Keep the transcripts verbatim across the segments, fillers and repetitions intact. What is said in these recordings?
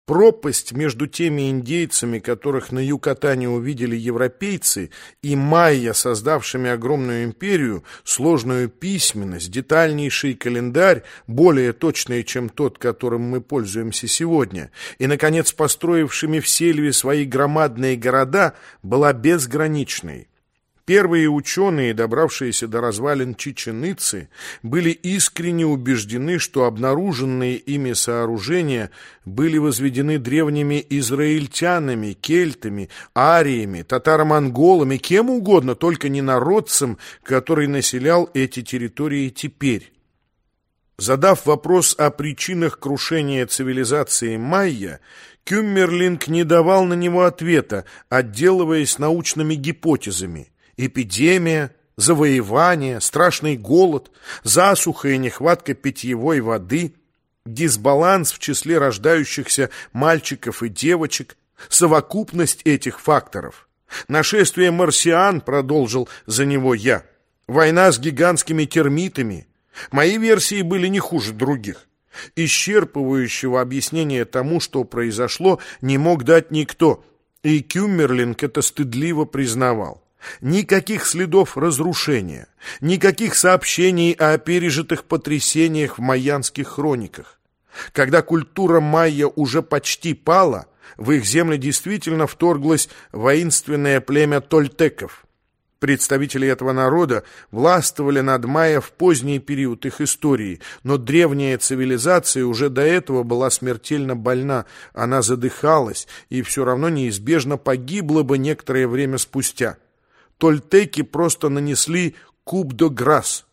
Пропасть между теми индейцами, которых на Юкатане увидели европейцы, и майя, создавшими огромную империю, сложную письменность, детальнейший календарь, более точный, чем тот, которым мы пользуемся сегодня, и, наконец, построившими в сельве свои громадные города, была безграничной. Первые ученые, добравшиеся до развалин Чичен-Ицы, были искренне убеждены, что обнаруженные ими сооружения были возведены древними израильтянами, кельтами, ариями, татаро-монголами, кем угодно, только не народцем, который населял эти территории теперь. Задав вопрос о причинах крушения цивилизации майя, Кюммерлинг не давал на него ответа, отделываясь научными гипотезами. Эпидемия, завоевание, страшный голод, засуха и нехватка питьевой воды, дисбаланс в числе рождающихся мальчиков и девочек, совокупность этих факторов. Нашествие марсиан, продолжил за него я, война с гигантскими термитами. Мои версии были не хуже других. Исчерпывающего объяснения тому, что произошло, не мог дать никто, и Кюммерлинг это стыдливо признавал. Никаких следов разрушения, никаких сообщений о пережитых потрясениях в майянских хрониках. Когда культура майя уже почти пала, в их земли действительно вторглось воинственное племя тольтеков. Представители этого народа властвовали над майя в поздний период их истории, но древняя цивилизация уже до этого была смертельно больна, она задыхалась и все равно неизбежно погибла бы некоторое время спустя. Тольтеки просто нанесли coup de grâce.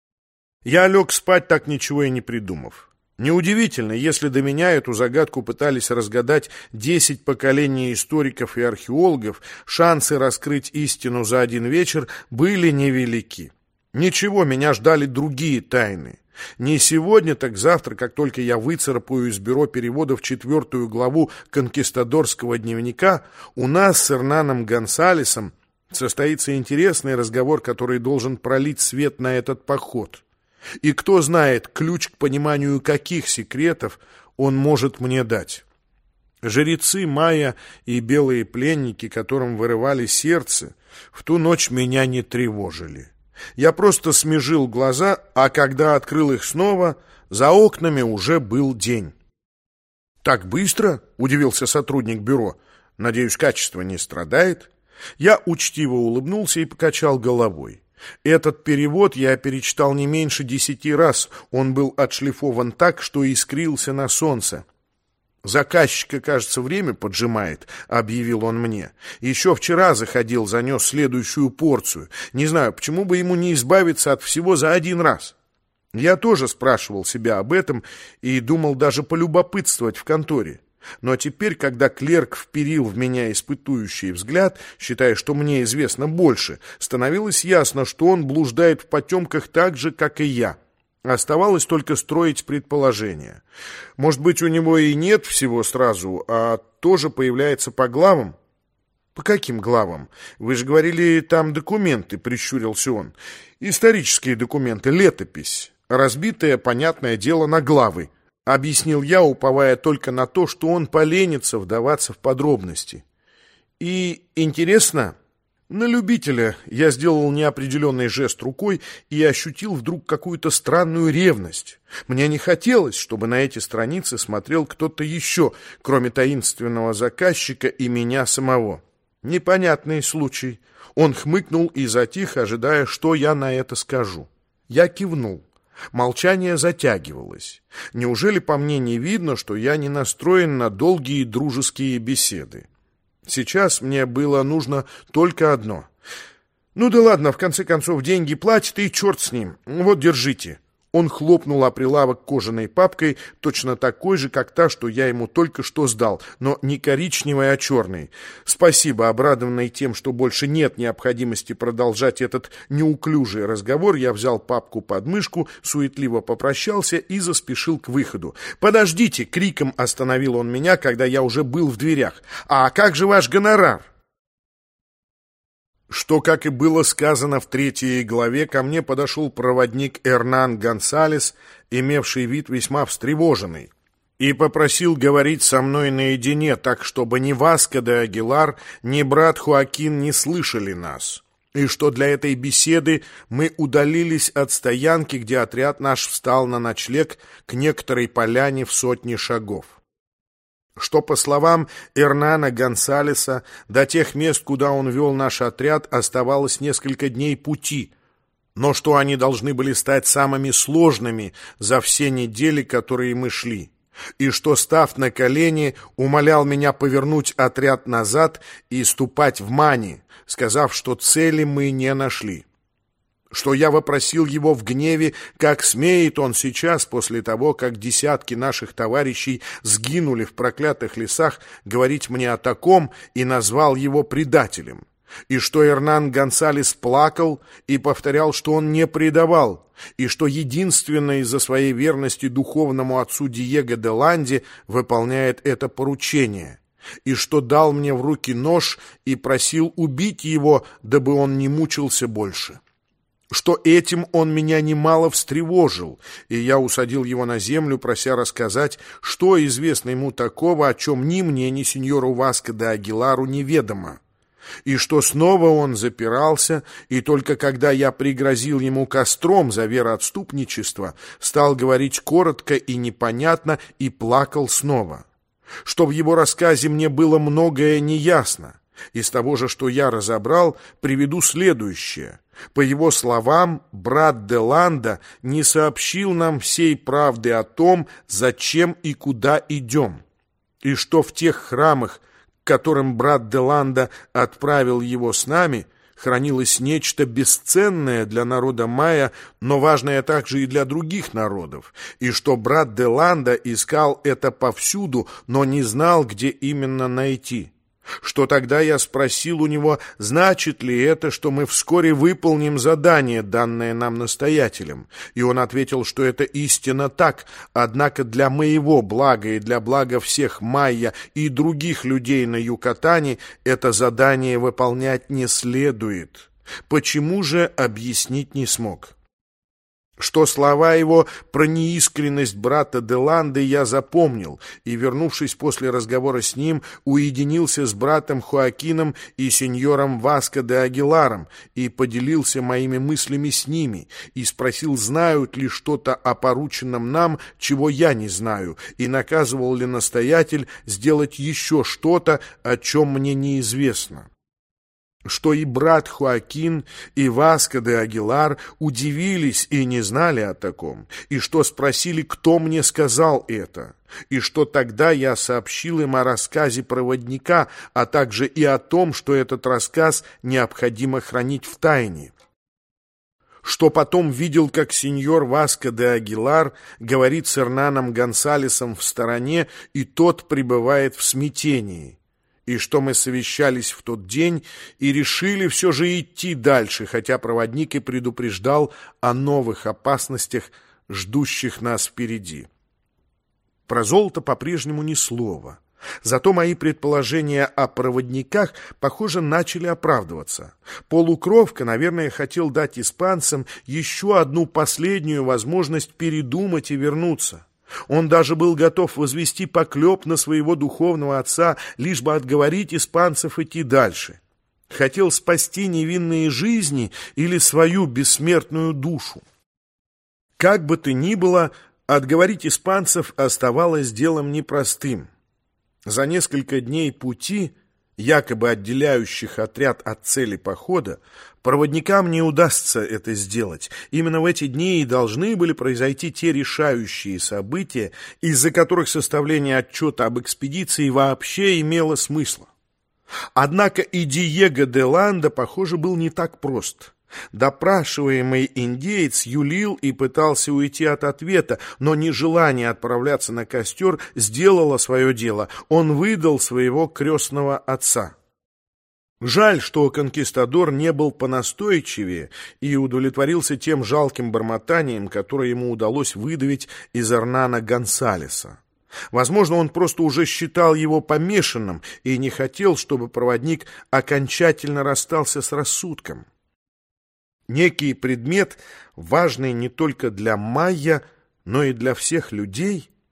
Я лег спать, так ничего и не придумав. Неудивительно, если до меня эту загадку пытались разгадать десять поколений историков и археологов, шансы раскрыть истину за один вечер были невелики. Ничего, меня ждали другие тайны. Не сегодня, так завтра, как только я выцарапаю из бюро переводов четвертую главу конкистадорского дневника, у нас с Эрнаном Гонсалесом состоится интересный разговор, который должен пролить свет на этот поход. И кто знает, ключ к пониманию каких секретов он может мне дать. Жрецы майя и белые пленники, которым вырывали сердце, в ту ночь меня не тревожили. Я просто смежил глаза, а когда открыл их снова, за окнами уже был день. «Так быстро?» — удивился сотрудник бюро. «Надеюсь, качество не страдает?» Я учтиво улыбнулся и покачал головой. Этот перевод я перечитал не меньше десяти раз. Он был отшлифован так, что искрился на солнце. «Заказчика, кажется, время поджимает», — объявил он мне. «Еще вчера заходил, занес следующую порцию. Не знаю, почему бы ему не избавиться от всего за один раз». Я тоже спрашивал себя об этом и думал даже полюбопытствовать в конторе. Но теперь, когда клерк вперил в меня испытующий взгляд, считая, что мне известно больше, становилось ясно, что он блуждает в потемках так же, как и я. Оставалось только строить предположения. Может быть, у него и нет всего сразу, а тоже появляется по главам? «По каким главам? Вы же говорили, там документы», — прищурился он. «Исторические документы, летопись, разбитая, понятное дело, на главы», — объяснил я, уповая только на то, что он поленится вдаваться в подробности. «И интересно?» На любителя я сделал неопределенный жест рукой и ощутил вдруг какую-то странную ревность. Мне не хотелось, чтобы на эти страницы смотрел кто-то еще, кроме таинственного заказчика и меня самого. Непонятный случай. Он хмыкнул и затих, ожидая, что я на это скажу. Я кивнул. Молчание затягивалось. Неужели по мне не видно, что я не настроен на долгие дружеские беседы? Сейчас мне было нужно только одно. Ну да ладно, в конце концов, деньги платят, и черт с ним. Вот, держите. Он хлопнул о прилавок кожаной папкой, точно такой же, как та, что я ему только что сдал, но не коричневой, а черной. Спасибо, обрадованный тем, что больше нет необходимости продолжать этот неуклюжий разговор, я взял папку под мышку, суетливо попрощался и заспешил к выходу. «Подождите!» — криком остановил он меня, когда я уже был в дверях. «А как же ваш гонорар?» Что, как и было сказано в третьей главе, ко мне подошел проводник Эрнан Гонсалес, имевший вид весьма встревоженный. и попросил говорить со мной наедине, так чтобы ни Васко де Агилар, ни брат Хоакин не слышали нас, и что для этой беседы мы удалились от стоянки, где отряд наш встал на ночлег к некоторой поляне в сотне шагов. Что, по словам Эрнана Гонсалеса, до тех мест, куда он вел наш отряд, оставалось несколько дней пути, но что они должны были стать самыми сложными за все недели, которые мы шли, и что, став на колени, умолял меня повернуть отряд назад и ступать в Мани, сказав, что цели мы не нашли. Что я вопросил его в гневе, как смеет он сейчас, после того, как десятки наших товарищей сгинули в проклятых лесах, говорить мне о таком, и назвал его предателем. И что Эрнан Гонсалес плакал и повторял, что он не предавал, и что единственно из-за своей верности духовному отцу Диего де Ланде выполняет это поручение, и что дал мне в руки нож и просил убить его, дабы он не мучился больше. Что этим он меня немало встревожил, и я усадил его на землю, прося рассказать, что известно ему такого, о чем ни мне, ни сеньору Васко де Агилару неведомо. И что снова он запирался, и только когда я пригрозил ему костром за вероотступничество, стал говорить коротко и непонятно, и плакал снова. Что в его рассказе мне было многое неясно. Из того же, что я разобрал, приведу следующее. По его словам, брат де Ланда не сообщил нам всей правды о том, зачем и куда идем, и что в тех храмах, к которым брат де Ланда отправил его с нами, хранилось нечто бесценное для народа майя, но важное также и для других народов, и что брат де Ланда искал это повсюду, но не знал, где именно найти. Что тогда я спросил у него, значит ли это, что мы вскоре выполним задание, данное нам настоятелем, и он ответил, что это истинно так, однако для моего блага и для блага всех майя и других людей на Юкатане это задание выполнять не следует. Почему же, объяснить не смог. Что слова его про неискренность брата де Ланды я запомнил, и, вернувшись после разговора с ним, уединился с братом Хоакином и сеньором Васко де Агиларом и поделился моими мыслями с ними, и спросил, знают ли что-то о порученном нам, чего я не знаю, и наказывал ли настоятель сделать еще что-то, о чем мне неизвестно. Что и брат Хоакин, и Васко де Агилар удивились и не знали о таком, и что спросили, кто мне сказал это, и что тогда я сообщил им о рассказе проводника, а также и о том, что этот рассказ необходимо хранить в тайне. Что потом видел, как сеньор Васко де Агилар говорит с Эрнаном Гонсалесом в стороне, и тот пребывает в смятении. И что мы совещались в тот день и решили все же идти дальше, хотя проводник и предупреждал о новых опасностях, ждущих нас впереди. Про золото по-прежнему ни слова. Зато мои предположения о проводниках, похоже, начали оправдываться. Полукровка, наверное, хотел дать испанцам еще одну последнюю возможность передумать и вернуться. Он даже был готов возвести поклеп на своего духовного отца, лишь бы отговорить испанцев идти дальше. Хотел спасти невинные жизни или свою бессмертную душу. Как бы то ни было, отговорить испанцев оставалось делом непростым. За несколько дней пути, якобы отделяющих отряд от цели похода, проводникам не удастся это сделать. Именно в эти дни и должны были произойти те решающие события, из-за которых составление отчета об экспедиции вообще имело смысл. Однако и Диего де Ланда, похоже, был не так прост. Допрашиваемый индеец юлил и пытался уйти от ответа, но нежелание отправляться на костер сделало свое дело. Он выдал своего крестного отца. Жаль, что конкистадор не был понастойчивее и удовлетворился тем жалким бормотанием, которое ему удалось выдавить из Эрнана Гонсалеса. Возможно, он просто уже считал его помешанным и не хотел, чтобы проводник окончательно расстался с рассудком. Некий предмет, важный не только для майя, но и для всех людей,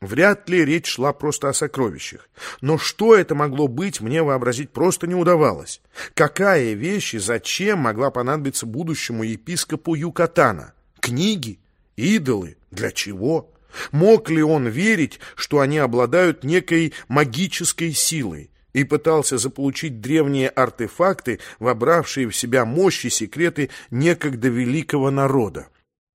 Вряд ли речь шла просто о сокровищах. Но что это могло быть, мне вообразить просто не удавалось. Какая вещь и зачем могла понадобиться будущему епископу Юкатана? Книги? Идолы? Для чего? Мог ли он верить, что они обладают некой магической силой? И пытался заполучить древние артефакты, вобравшие в себя мощь и секреты некогда великого народа.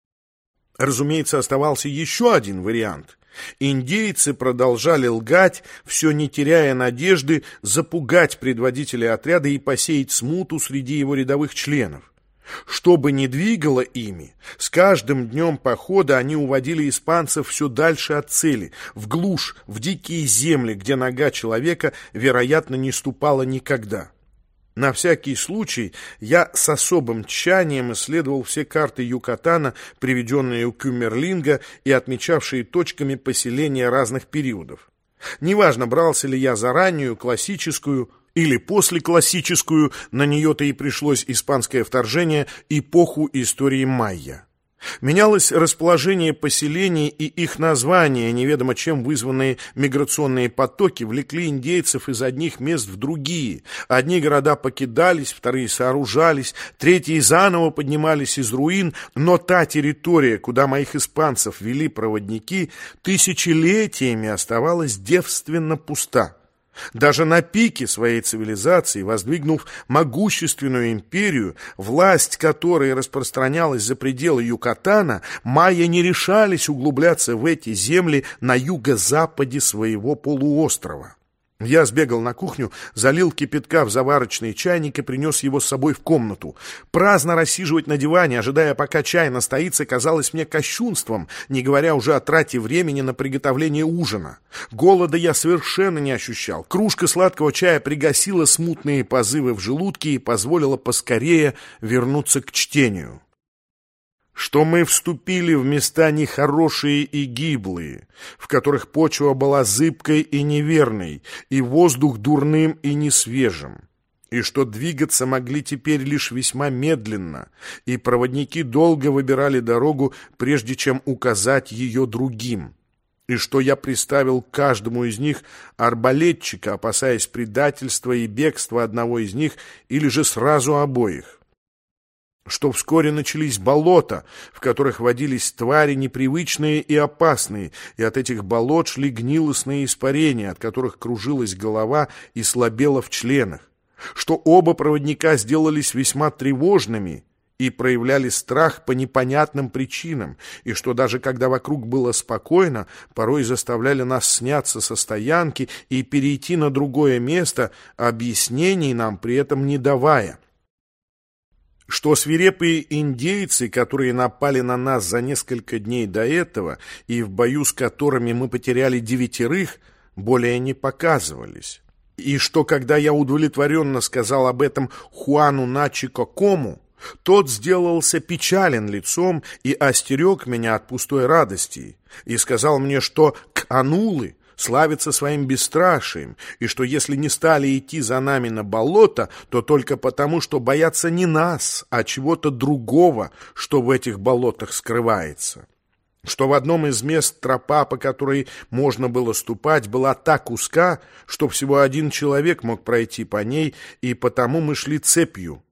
Разумеется, оставался еще один вариант. Индейцы продолжали лгать, все не теряя надежды запугать предводителя отряда и посеять смуту среди его рядовых членов. Что бы ни двигало ими, с каждым днем похода они уводили испанцев все дальше от цели, в глушь, в дикие земли, где нога человека, вероятно, не ступала никогда. На всякий случай я с особым тщанием исследовал все карты Юкатана, приведенные у Кюмерлинга и отмечавшие точками поселения разных периодов. Неважно, брался ли я за раннюю, классическую или послеклассическую, на нее-то и пришлось испанское вторжение, эпоху истории майя. Менялось расположение поселений и их названия, неведомо чем вызванные миграционные потоки влекли индейцев из одних мест в другие. Одни города покидались, вторые сооружались, третьи заново поднимались из руин, но та территория, куда моих испанцев вели проводники, тысячелетиями оставалась девственно пуста. Даже на пике своей цивилизации, воздвигнув могущественную империю, власть которой распространялась за пределы Юкатана, майя не решались углубляться в эти земли на юго-западе своего полуострова. Я сбегал на кухню, залил кипятка в заварочный чайник и принес его с собой в комнату. Праздно рассиживать на диване, ожидая, пока чай настоится, казалось мне кощунством, не говоря уже о трате времени на приготовление ужина. Голода я совершенно не ощущал. Кружка сладкого чая пригасила смутные позывы в желудке и позволила поскорее вернуться к чтению. Что мы вступили в места нехорошие и гиблые, в которых почва была зыбкой и неверной, и воздух дурным и несвежим, и что двигаться могли теперь лишь весьма медленно, и проводники долго выбирали дорогу, прежде чем указать ее другим, и что я приставил к каждому из них арбалетчика, опасаясь предательства и бегства одного из них или же сразу обоих, что вскоре начались болота, в которых водились твари непривычные и опасные, и от этих болот шли гнилостные испарения, от которых кружилась голова и слабела в членах, что оба проводника сделались весьма тревожными и проявляли страх по непонятным причинам, и что даже когда вокруг было спокойно, порой заставляли нас сняться со стоянки и перейти на другое место, объяснений нам при этом не давая. Что свирепые индейцы, которые напали на нас за несколько дней до этого и в бою с которыми мы потеряли девятерых, более не показывались. И что, когда я удовлетворенно сказал об этом Хуану Начико Кому, тот сделался печален лицом и остерег меня от пустой радости, и сказал мне, что канулы славится своим бесстрашием, и что если не стали идти за нами на болото, то только потому, что боятся не нас, а чего-то другого, что в этих болотах скрывается. Что в одном из мест тропа, по которой можно было ступать, была так узка, что всего один человек мог пройти по ней, и потому мы шли цепью,